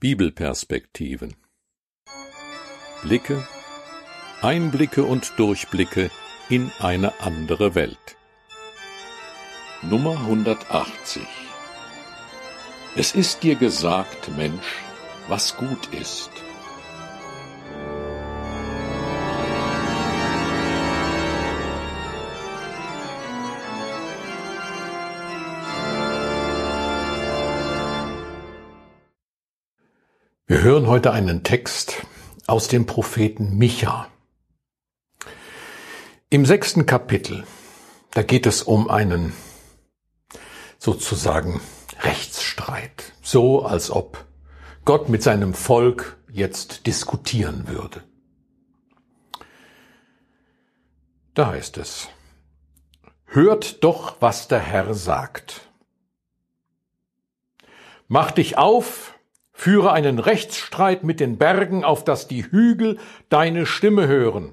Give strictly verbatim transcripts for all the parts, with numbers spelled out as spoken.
Bibelperspektiven. Blicke, Einblicke und Durchblicke in eine andere Welt. Nummer hundertachtzig. Es ist dir gesagt, Mensch, was gut ist. Wir hören heute einen Text aus dem Propheten Micha. Im sechsten Kapitel, da geht es um einen sozusagen Rechtsstreit, so als ob Gott mit seinem Volk jetzt diskutieren würde. Da heißt es: Hört doch, was der Herr sagt. Mach dich auf, führe einen Rechtsstreit mit den Bergen, auf dass die Hügel deine Stimme hören.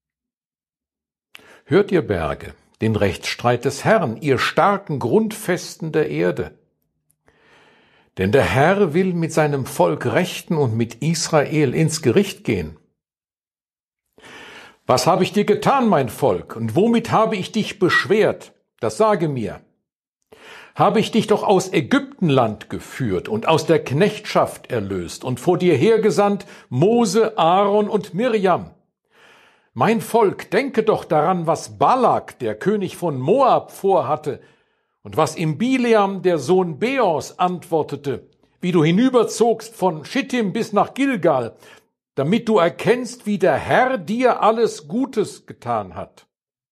Hört ihr Berge, den Rechtsstreit des Herrn, ihr starken Grundfesten der Erde. Denn der Herr will mit seinem Volk rechten und mit Israel ins Gericht gehen. Was habe ich dir getan, mein Volk, und womit habe ich dich beschwert? Das sage mir. Habe ich dich doch aus Ägyptenland geführt und aus der Knechtschaft erlöst und vor dir hergesandt Mose, Aaron und Mirjam. Mein Volk, denke doch daran, was Balak, der König von Moab, vorhatte und was ihm Bileam, der Sohn Beors, antwortete, wie du hinüberzogst von Schittim bis nach Gilgal, damit du erkennst, wie der Herr dir alles Gutes getan hat.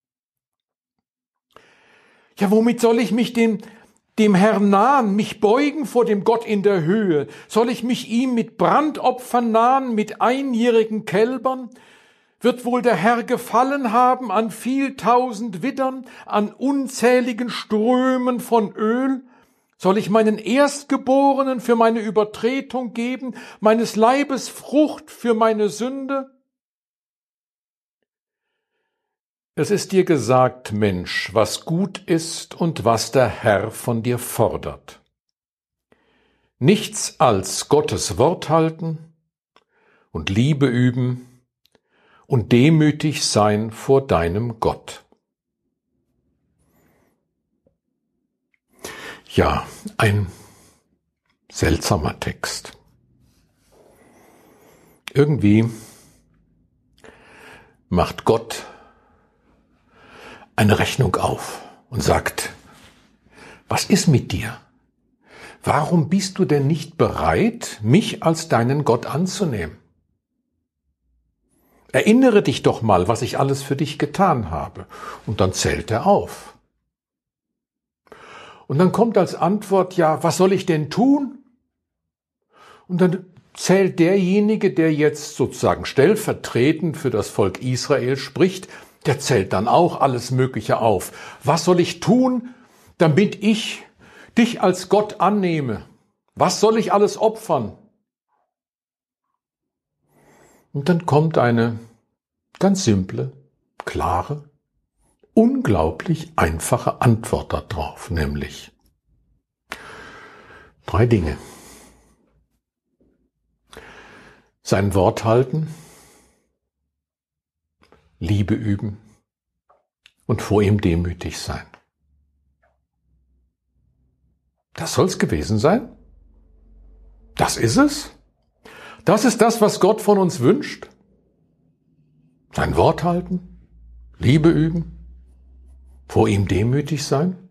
Ja, womit soll ich mich dem Dem Herrn nahen, mich beugen vor dem Gott in der Höhe? Soll ich mich ihm mit Brandopfern nahen, mit einjährigen Kälbern? Wird wohl der Herr gefallen haben an viel tausend Widdern, an unzähligen Strömen von Öl? Soll ich meinen Erstgeborenen für meine Übertretung geben, meines Leibes Frucht für meine Sünde? Es ist dir gesagt, Mensch, was gut ist und was der Herr von dir fordert. Nichts als Gottes Wort halten und Liebe üben und demütig sein vor deinem Gott. Ja, ein seltsamer Text. Irgendwie macht Gott eine Rechnung auf und sagt: Was ist mit dir? Warum bist du denn nicht bereit, mich als deinen Gott anzunehmen? Erinnere dich doch mal, was ich alles für dich getan habe. Und dann zählt er auf. Und dann kommt als Antwort: Ja, was soll ich denn tun? Und dann zählt derjenige, der jetzt sozusagen stellvertretend für das Volk Israel spricht, der zählt dann auch alles Mögliche auf. Was soll ich tun, damit ich dich als Gott annehme? Was soll ich alles opfern? Und dann kommt eine ganz simple, klare, unglaublich einfache Antwort darauf, nämlich drei Dinge. Sein Wort halten, Liebe üben und vor ihm demütig sein. Das soll's gewesen sein? Das ist es? Das ist das, was Gott von uns wünscht? Sein Wort halten, Liebe üben, vor ihm demütig sein?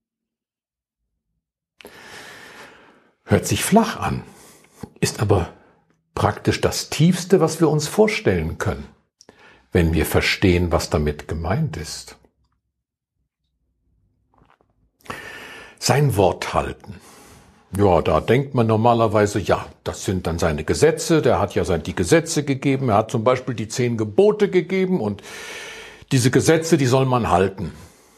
Hört sich flach an, ist aber praktisch das Tiefste, was wir uns vorstellen können, wenn wir verstehen, was damit gemeint ist. Sein Wort halten. Ja, da denkt man normalerweise, ja, das sind dann seine Gesetze, der hat ja die Gesetze gegeben, er hat zum Beispiel die zehn Gebote gegeben und diese Gesetze, die soll man halten.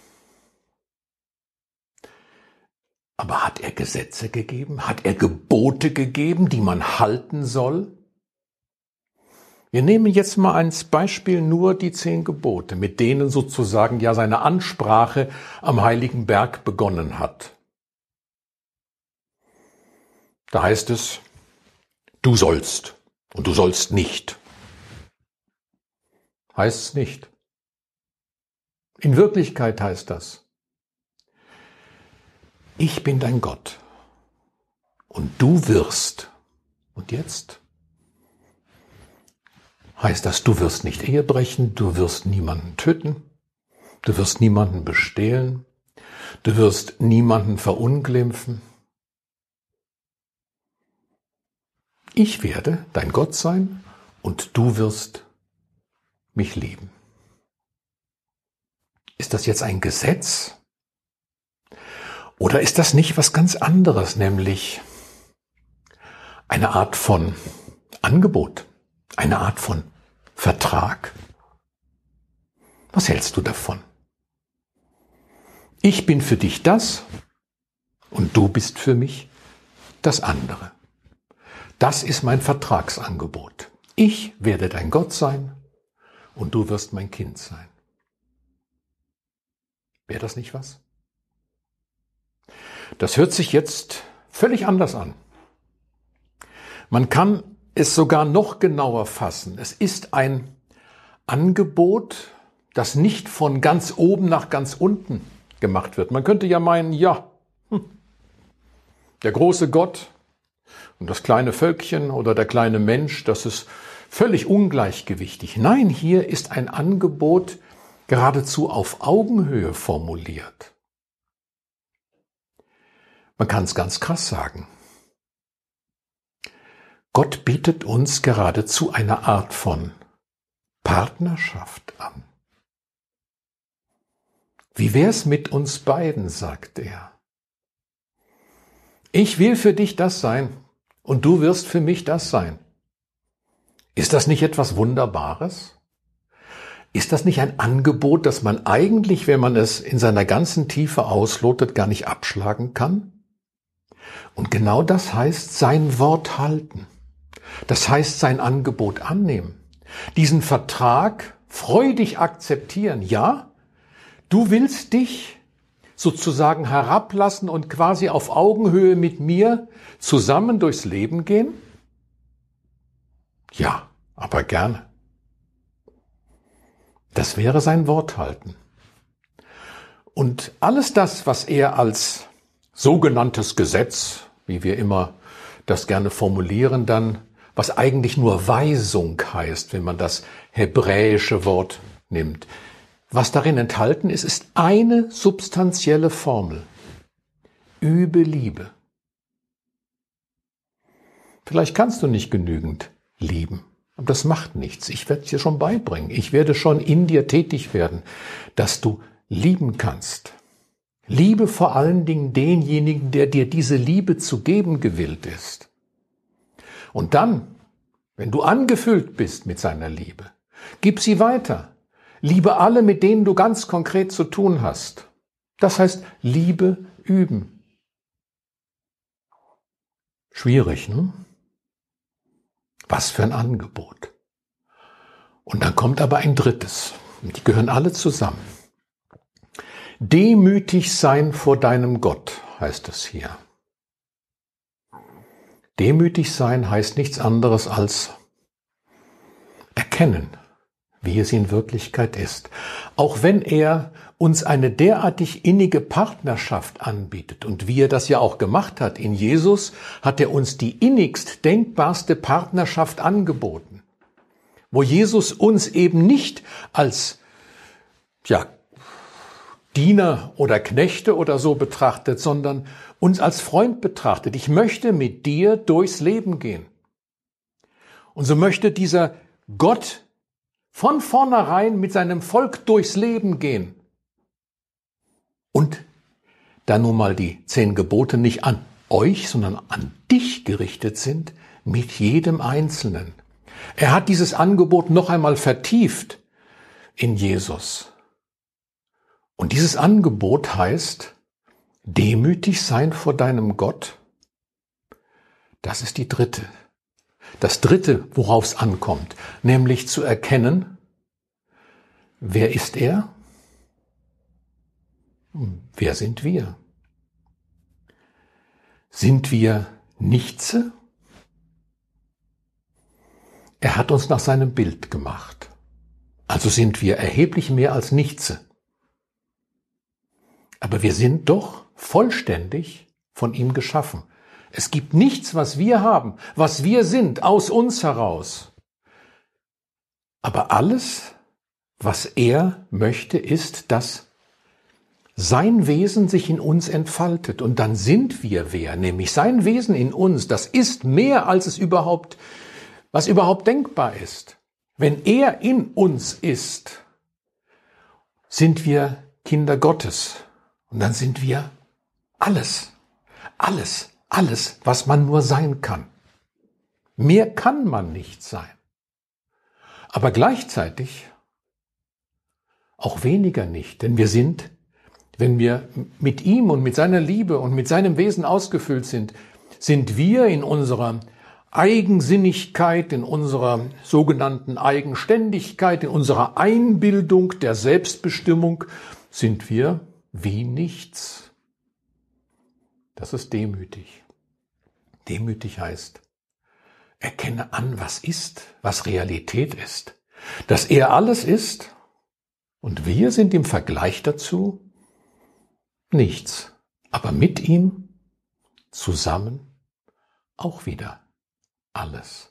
Aber hat er Gesetze gegeben? Hat er Gebote gegeben, die man halten soll? Wir nehmen jetzt mal als Beispiel nur die zehn Gebote, mit denen sozusagen ja seine Ansprache am Heiligen Berg begonnen hat. Da heißt es: du sollst und du sollst nicht. Heißt es nicht. In Wirklichkeit heißt das, ich bin dein Gott und du wirst. Und jetzt heißt das, du wirst nicht Ehe brechen, du wirst niemanden töten, du wirst niemanden bestehlen, du wirst niemanden verunglimpfen. Ich werde dein Gott sein und du wirst mich lieben. Ist das jetzt ein Gesetz? Oder ist das nicht was ganz anderes, nämlich eine Art von Angebot, eine Art von Vertrag? Was hältst du davon? Ich bin für dich das und du bist für mich das andere. Das ist mein Vertragsangebot. Ich werde dein Gott sein und du wirst mein Kind sein. Wäre das nicht was? Das hört sich jetzt völlig anders an. Man kann es sogar noch genauer fassen. Es ist ein Angebot, das nicht von ganz oben nach ganz unten gemacht wird. Man könnte ja meinen, ja, hm, der große Gott und das kleine Völkchen oder der kleine Mensch, das ist völlig ungleichgewichtig. Nein, hier ist ein Angebot geradezu auf Augenhöhe formuliert. Man kann es ganz krass sagen. Gott bietet uns geradezu eine Art von Partnerschaft an. Wie wär's mit uns beiden, sagt er. Ich will für dich das sein und du wirst für mich das sein. Ist das nicht etwas Wunderbares? Ist das nicht ein Angebot, das man eigentlich, wenn man es in seiner ganzen Tiefe auslotet, gar nicht abschlagen kann? Und genau das heißt sein Wort halten. Das heißt sein Angebot annehmen. Diesen Vertrag freudig akzeptieren. Ja, du willst dich sozusagen herablassen und quasi auf Augenhöhe mit mir zusammen durchs Leben gehen? Ja, aber gerne. Das wäre sein Wort halten. Und alles das, was er als sogenanntes Gesetz, wie wir immer das gerne formulieren, dann, was eigentlich nur Weisung heißt, wenn man das hebräische Wort nimmt. Was darin enthalten ist, ist eine substanzielle Formel. Übe Liebe. Vielleicht kannst du nicht genügend lieben. Aber das macht nichts. Ich werde es dir schon beibringen. Ich werde schon in dir tätig werden, dass du lieben kannst. Liebe vor allen Dingen denjenigen, der dir diese Liebe zu geben gewillt ist. Und dann, wenn du angefüllt bist mit seiner Liebe, gib sie weiter. Liebe alle, mit denen du ganz konkret zu tun hast. Das heißt, Liebe üben. Schwierig, ne? Was für ein Angebot. Und dann kommt aber ein drittes. Die gehören alle zusammen. Demütig sein vor deinem Gott, heißt es hier. Demütig sein heißt nichts anderes als erkennen, wie es in Wirklichkeit ist. Auch wenn er uns eine derartig innige Partnerschaft anbietet und wie er das ja auch gemacht hat in Jesus, hat er uns die innigst denkbarste Partnerschaft angeboten, wo Jesus uns eben nicht als ja, Diener oder Knechte oder so betrachtet, sondern uns als Freund betrachtet. Ich möchte mit dir durchs Leben gehen. Und so möchte dieser Gott von vornherein mit seinem Volk durchs Leben gehen. Und da nun mal die zehn Gebote nicht an euch, sondern an dich gerichtet sind, mit jedem Einzelnen. Er hat dieses Angebot noch einmal vertieft in Jesus. Und dieses Angebot heißt, demütig sein vor deinem Gott. Das ist die dritte. Das dritte, worauf es ankommt, nämlich zu erkennen, wer ist er? Wer sind wir? Sind wir Nichtse? Er hat uns nach seinem Bild gemacht. Also sind wir erheblich mehr als Nichtse. Aber wir sind doch vollständig von ihm geschaffen. Es gibt nichts, was wir haben, was wir sind, aus uns heraus. Aber alles, was er möchte, ist, dass sein Wesen sich in uns entfaltet. Und dann sind wir wer, nämlich sein Wesen in uns. Das ist mehr, als es überhaupt, was überhaupt denkbar ist. Wenn er in uns ist, sind wir Kinder Gottes. Und dann sind wir alles, alles, alles, was man nur sein kann. Mehr kann man nicht sein. Aber gleichzeitig auch weniger nicht, denn wir sind, wenn wir mit ihm und mit seiner Liebe und mit seinem Wesen ausgefüllt sind, sind wir in unserer Eigensinnigkeit, in unserer sogenannten Eigenständigkeit, in unserer Einbildung der Selbstbestimmung, sind wir wie nichts. Das ist demütig. Demütig heißt, erkenne an, was ist, was Realität ist, dass er alles ist und wir sind im Vergleich dazu nichts, aber mit ihm zusammen auch wieder alles.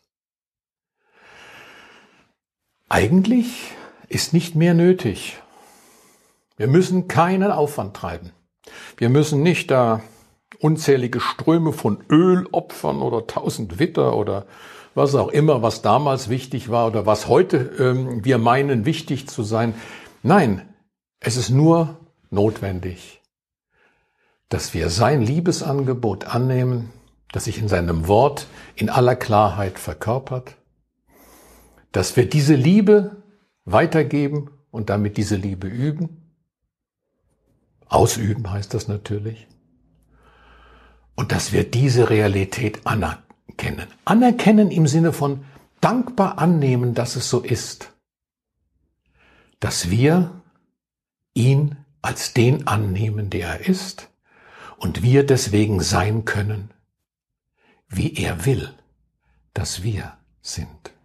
Eigentlich ist nicht mehr nötig. Wir müssen keinen Aufwand treiben. Wir müssen nicht da unzählige Ströme von Öl opfern oder tausend Witter oder was auch immer, was damals wichtig war oder was heute ähm, wir meinen, wichtig zu sein. Nein, es ist nur notwendig, dass wir sein Liebesangebot annehmen, das sich in seinem Wort in aller Klarheit verkörpert, dass wir diese Liebe weitergeben und damit diese Liebe üben. Ausüben heißt das natürlich. Und dass wir diese Realität anerkennen. Anerkennen im Sinne von dankbar annehmen, dass es so ist. Dass wir ihn als den annehmen, der er ist, und wir deswegen sein können, wie er will, dass wir sind.